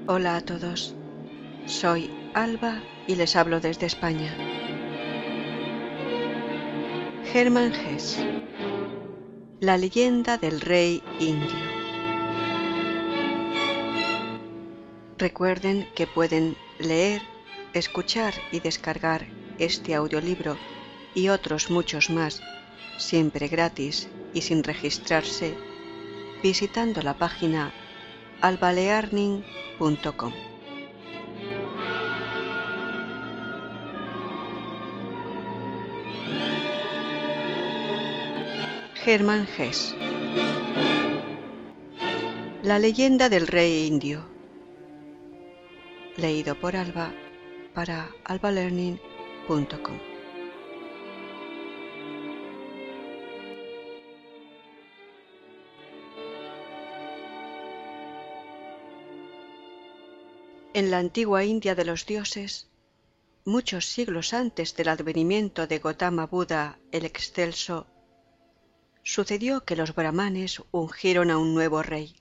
Hola a todos, soy Alba y les hablo desde España. Hermann Hesse, la leyenda del rey indio. Recuerden que pueden leer, escuchar y descargar este audiolibro y otros muchos más, siempre gratis y sin registrarse, visitando la página albalearning.com. Hermann Hesse, la leyenda del rey indio. Leído por Alba para albalearning.com. En la antigua India de los dioses, muchos siglos antes del advenimiento de Gautama Buda el Excelso, sucedió que los brahmanes ungieron a un nuevo rey.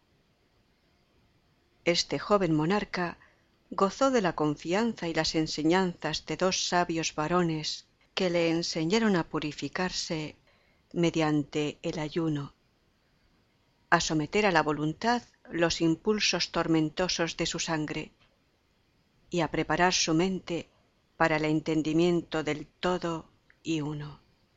Este joven monarca gozó de la confianza y las enseñanzas de dos sabios varones que le enseñaron a purificarse mediante el ayuno, a someter a la voluntad los impulsos tormentosos de su sangre y a preparar su mente para el entendimiento del todo y uno.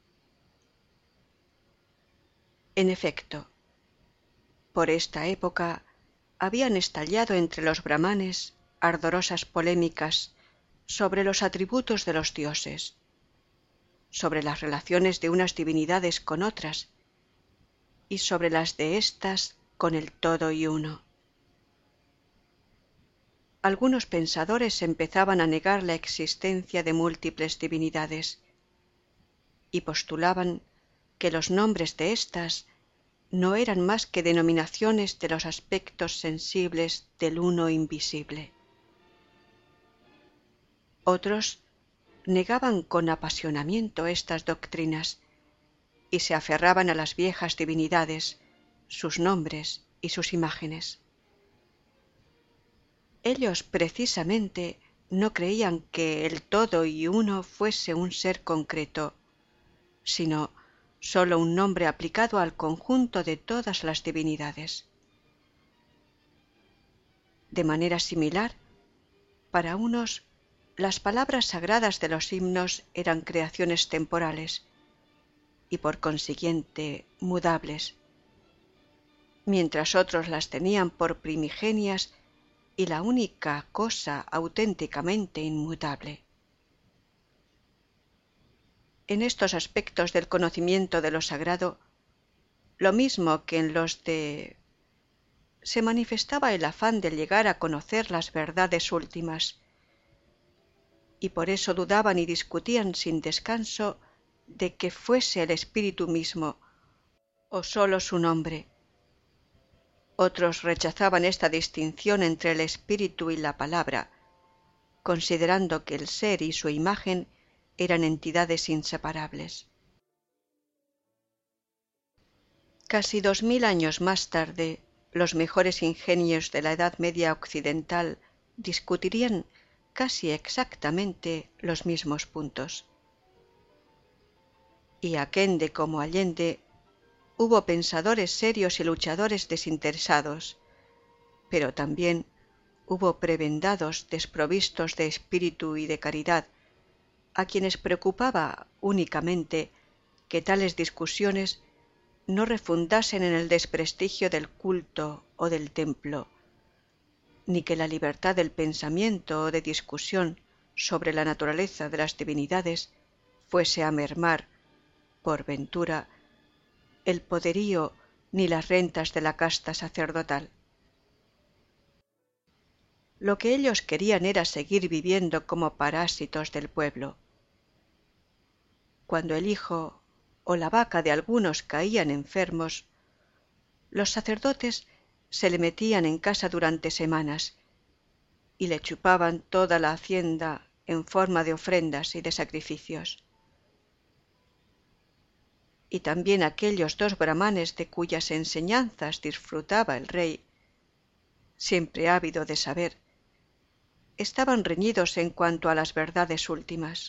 En efecto, por esta época habían estallado entre los brahmanes ardorosas polémicas sobre los atributos de los dioses, sobre las relaciones de unas divinidades con otras y sobre las de éstas con el todo y uno. Algunos pensadores empezaban a negar la existencia de múltiples divinidades y postulaban que los nombres de éstas no eran más que denominaciones de los aspectos sensibles del uno invisible. Otros negaban con apasionamiento estas doctrinas y se aferraban a las viejas divinidades, sus nombres y sus imágenes. Ellos precisamente no creían que el todo y uno fuese un ser concreto, sino sólo un nombre aplicado al conjunto de todas las divinidades. De manera similar, para unos, las palabras sagradas de los himnos eran creaciones temporales y por consiguiente mudables, mientras otros las tenían por primigenias y la única cosa auténticamente inmutable. En estos aspectos del conocimiento de lo sagrado, lo mismo que en los se manifestaba el afán de llegar a conocer las verdades últimas, y por eso dudaban y discutían sin descanso de que fuese el espíritu mismo o sólo su nombre. Otros rechazaban esta distinción entre el espíritu y la palabra, considerando que el ser y su imagen eran entidades inseparables. Casi 2000 años más tarde, los mejores ingenios de la Edad Media occidental discutirían casi exactamente los mismos puntos. Y aquende como allende hubo pensadores serios y luchadores desinteresados, pero también hubo prebendados desprovistos de espíritu y de caridad, a quienes preocupaba únicamente que tales discusiones no refundasen en el desprestigio del culto o del templo, ni que la libertad del pensamiento o de discusión sobre la naturaleza de las divinidades fuese a mermar, por ventura, el poderío ni las rentas de la casta sacerdotal. Lo que ellos querían era seguir viviendo como parásitos del pueblo. Cuando el hijo o la vaca de algunos caían enfermos, los sacerdotes se le metían en casa durante semanas y le chupaban toda la hacienda en forma de ofrendas y de sacrificios. Y también aquellos dos brahmanes de cuyas enseñanzas disfrutaba el rey siempre ávido de saber, estaban reñidos en cuanto a las verdades últimas.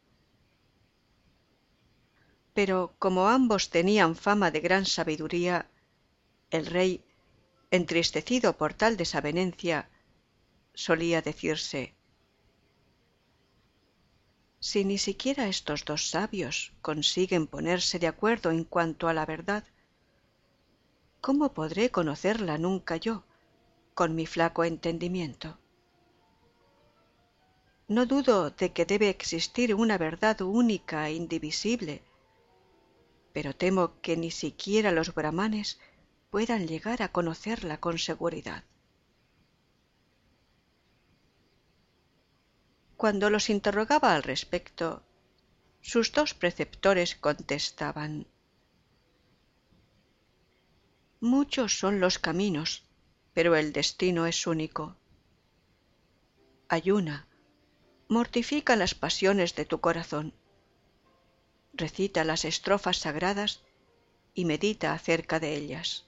Pero como ambos tenían fama de gran sabiduría, el rey, entristecido por tal desavenencia, solía decirse: si ni siquiera estos dos sabios consiguen ponerse de acuerdo en cuanto a la verdad, ¿cómo podré conocerla nunca yo, con mi flaco entendimiento? No dudo de que debe existir una verdad única e indivisible, pero temo que ni siquiera los brahmanes puedan llegar a conocerla con seguridad. Cuando los interrogaba al respecto, sus dos preceptores contestaban: muchos son los caminos, pero el destino es único. Ayuna, mortifica las pasiones de tu corazón, recita las estrofas sagradas y medita acerca de ellas.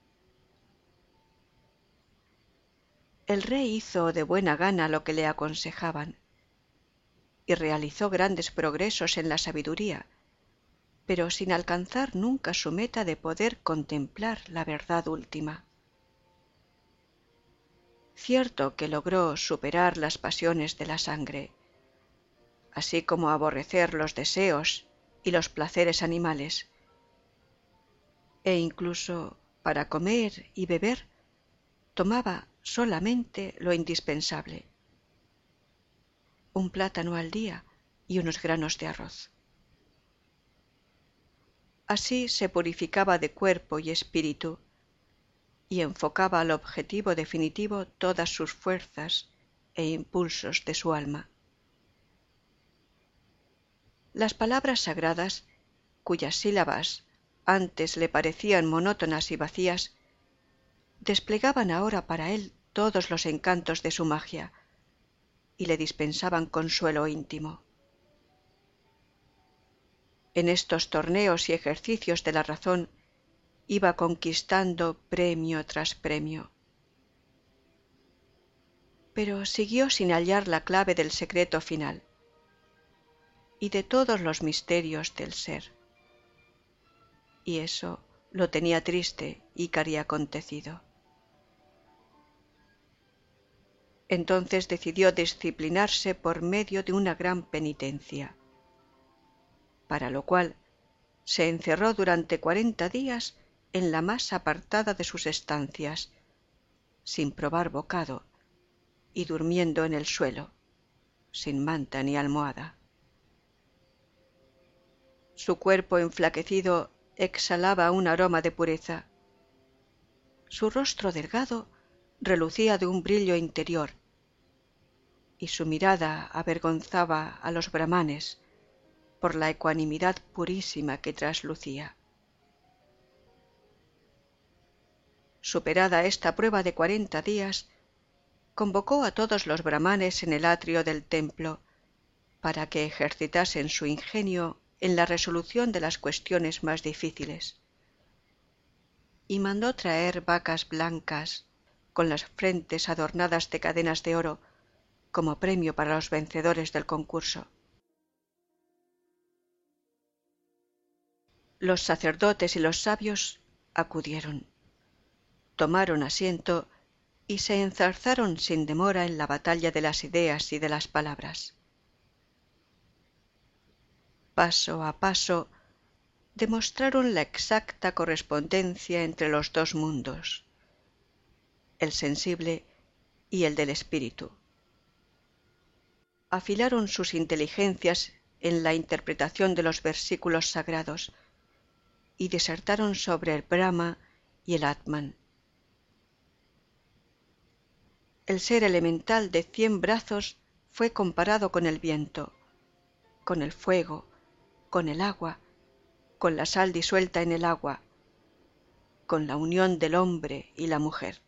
El rey hizo de buena gana lo que le aconsejaban y realizó grandes progresos en la sabiduría, pero sin alcanzar nunca su meta de poder contemplar la verdad última. Cierto que logró superar las pasiones de la sangre, así como aborrecer los deseos y los placeres animales, e incluso para comer y beber tomaba solamente lo indispensable: un plátano al día y unos granos de arroz. Así se purificaba de cuerpo y espíritu y enfocaba al objetivo definitivo todas sus fuerzas e impulsos de su alma. Las palabras sagradas, cuyas sílabas antes le parecían monótonas y vacías, desplegaban ahora para él todos los encantos de su magia y le dispensaban consuelo íntimo. En estos torneos y ejercicios de la razón iba conquistando premio tras premio. Pero siguió sin hallar la clave del secreto final y de todos los misterios del ser. Y eso lo tenía triste y cariacontecido. Entonces decidió disciplinarse por medio de una gran penitencia, para lo cual se encerró durante 40 días en la más apartada de sus estancias, sin probar bocado y durmiendo en el suelo, sin manta ni almohada. Su cuerpo enflaquecido exhalaba un aroma de pureza. Su rostro delgado relucía de un brillo interior, y su mirada avergonzaba a los brahmanes por la ecuanimidad purísima que traslucía. Superada esta prueba de 40 días, convocó a todos los brahmanes en el atrio del templo para que ejercitasen su ingenio en la resolución de las cuestiones más difíciles, y mandó traer vacas blancas con las frentes adornadas de cadenas de oro como premio para los vencedores del concurso. Los sacerdotes y los sabios acudieron, tomaron asiento y se enzarzaron sin demora en la batalla de las ideas y de las palabras. Paso a paso demostraron la exacta correspondencia entre los dos mundos, el sensible y el del espíritu. Afilaron sus inteligencias en la interpretación de los versículos sagrados y disertaron sobre el Brahma y el Atman. El ser elemental de 100 brazos fue comparado con el viento, con el fuego, con el agua, con la sal disuelta en el agua, con la unión del hombre y la mujer.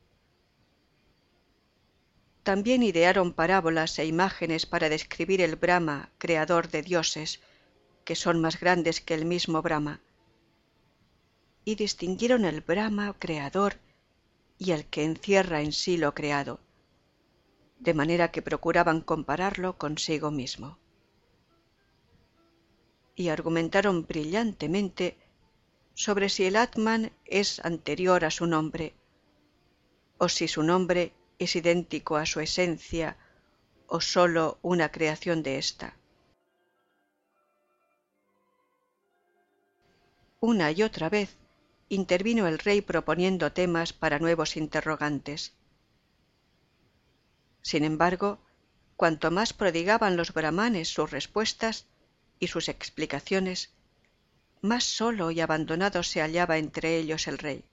También idearon parábolas e imágenes para describir el Brahma, creador de dioses, que son más grandes que el mismo Brahma, y distinguieron el Brahma creador y el que encierra en sí lo creado, de manera que procuraban compararlo consigo mismo. Y argumentaron brillantemente sobre si el Atman es anterior a su nombre, o si su nombre es idéntico a su esencia, o sólo una creación de ésta. Una y otra vez intervino el rey proponiendo temas para nuevos interrogantes. Sin embargo, cuanto más prodigaban los brahmanes sus respuestas y sus explicaciones, más solo y abandonado se hallaba entre ellos el rey.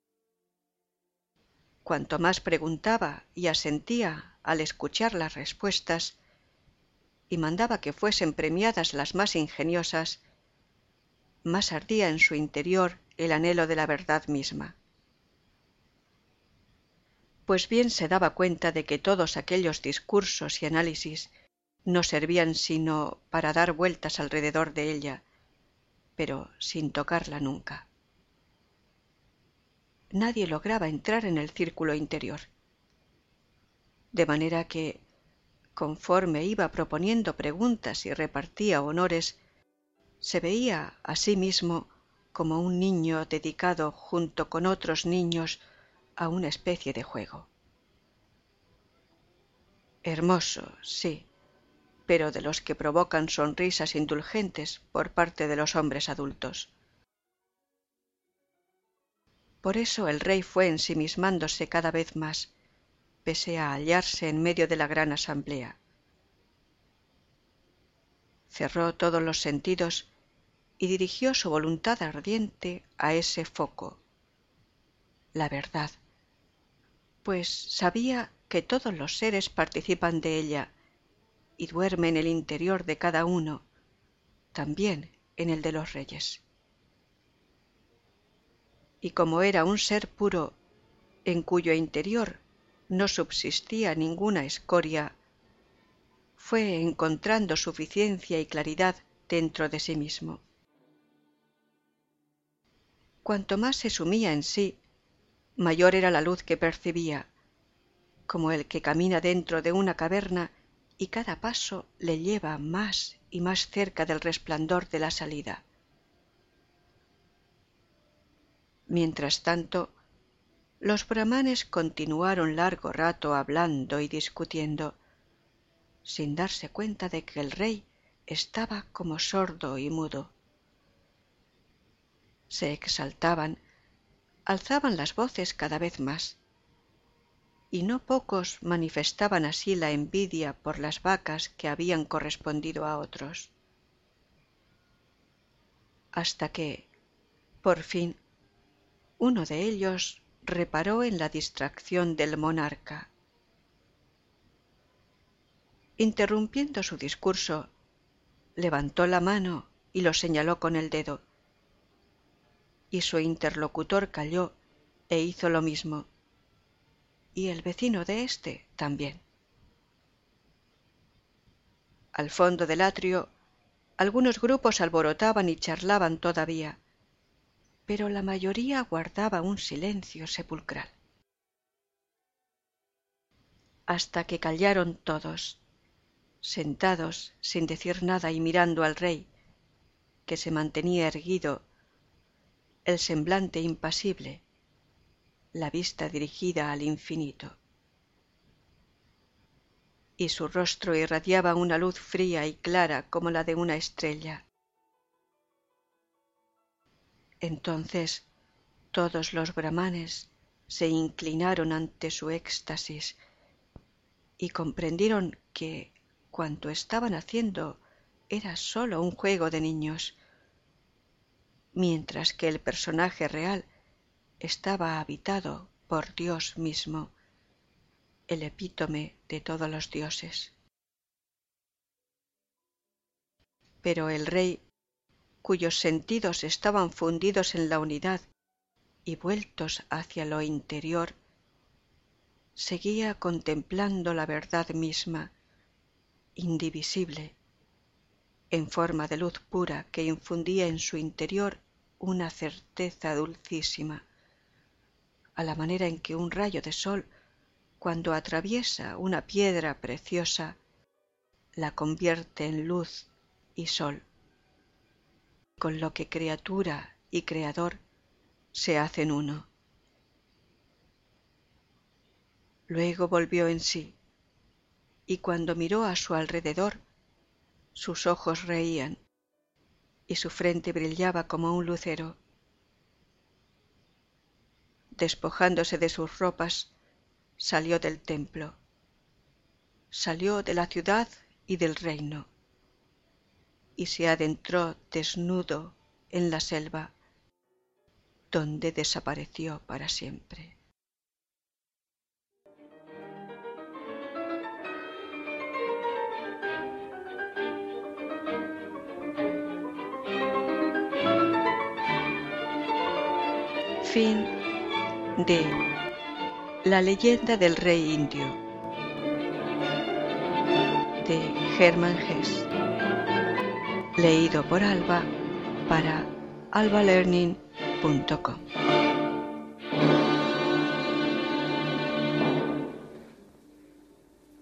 Cuanto más preguntaba y asentía al escuchar las respuestas, y mandaba que fuesen premiadas las más ingeniosas, más ardía en su interior el anhelo de la verdad misma. Pues bien se daba cuenta de que todos aquellos discursos y análisis no servían sino para dar vueltas alrededor de ella, pero sin tocarla nunca. Nadie lograba entrar en el círculo interior. De manera que, conforme iba proponiendo preguntas y repartía honores, se veía a sí mismo como un niño dedicado junto con otros niños a una especie de juego. Hermoso, sí, pero de los que provocan sonrisas indulgentes por parte de los hombres adultos. Por eso el rey fue ensimismándose cada vez más, pese a hallarse en medio de la gran asamblea. Cerró todos los sentidos y dirigió su voluntad ardiente a ese foco, la verdad, pues sabía que todos los seres participan de ella y duerme en el interior de cada uno, también en el de los reyes. Y como era un ser puro, en cuyo interior no subsistía ninguna escoria, fue encontrando suficiencia y claridad dentro de sí mismo. Cuanto más se sumía en sí, mayor era la luz que percibía, como el que camina dentro de una caverna y cada paso le lleva más y más cerca del resplandor de la salida. Mientras tanto, los brahmanes continuaron largo rato hablando y discutiendo, sin darse cuenta de que el rey estaba como sordo y mudo. Se exaltaban, alzaban las voces cada vez más, y no pocos manifestaban así la envidia por las vacas que habían correspondido a otros. Hasta que, por fin, uno de ellos reparó en la distracción del monarca. Interrumpiendo su discurso, levantó la mano y lo señaló con el dedo, y su interlocutor calló e hizo lo mismo, y el vecino de éste también. Al fondo del atrio, algunos grupos alborotaban y charlaban todavía, pero la mayoría guardaba un silencio sepulcral. Hasta que callaron todos, sentados sin decir nada y mirando al rey, que se mantenía erguido, el semblante impasible, la vista dirigida al infinito. Y su rostro irradiaba una luz fría y clara como la de una estrella. Entonces todos los brahmanes se inclinaron ante su éxtasis y comprendieron que cuanto estaban haciendo era sólo un juego de niños, mientras que el personaje real estaba habitado por Dios mismo, el epítome de todos los dioses. Pero el rey, cuyos sentidos estaban fundidos en la unidad y vueltos hacia lo interior, seguía contemplando la verdad misma, indivisible, en forma de luz pura que infundía en su interior una certeza dulcísima, a la manera en que un rayo de sol, cuando atraviesa una piedra preciosa, la convierte en luz y sol, con lo que criatura y creador se hacen uno. Luego volvió en sí, y cuando miró a su alrededor, sus ojos reían y su frente brillaba como un lucero. Despojándose de sus ropas, salió del templo, salió de la ciudad y del reino, y se adentró desnudo en la selva, donde desapareció para siempre. Fin de La leyenda del rey indio, de Hermann Hesse, leído por Alba para albalearning.com.